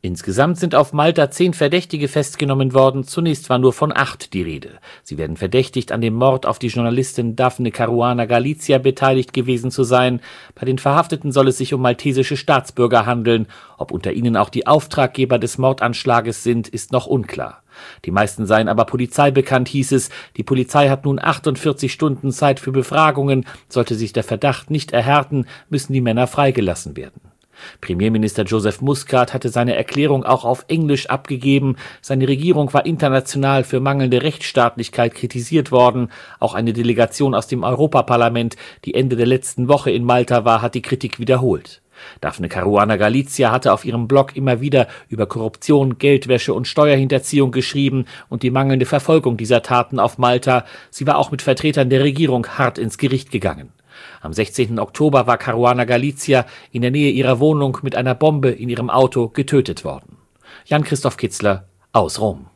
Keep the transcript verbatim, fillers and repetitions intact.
Insgesamt sind auf Malta zehn Verdächtige festgenommen worden, zunächst war nur von acht die Rede. Sie werden verdächtigt, an dem Mord auf die Journalistin Daphne Caruana Galizia beteiligt gewesen zu sein. Bei den Verhafteten soll es sich um maltesische Staatsbürger handeln. Ob unter ihnen auch die Auftraggeber des Mordanschlages sind, ist noch unklar. Die meisten seien aber Polizei bekannt, hieß es. Die Polizei hat nun achtundvierzig Stunden Zeit für Befragungen. Sollte sich der Verdacht nicht erhärten, müssen die Männer freigelassen werden. Premierminister Joseph Muscat hatte seine Erklärung auch auf Englisch abgegeben. Seine Regierung war international für mangelnde Rechtsstaatlichkeit kritisiert worden. Auch eine Delegation aus dem Europaparlament, die Ende der letzten Woche in Malta war, hat die Kritik wiederholt. Daphne Caruana Galizia hatte auf ihrem Blog immer wieder über Korruption, Geldwäsche und Steuerhinterziehung geschrieben und die mangelnde Verfolgung dieser Taten auf Malta. Sie war auch mit Vertretern der Regierung hart ins Gericht gegangen. Am sechzehnten Oktober war Caruana Galizia in der Nähe ihrer Wohnung mit einer Bombe in ihrem Auto getötet worden. Jan-Christoph Kitzler aus Rom.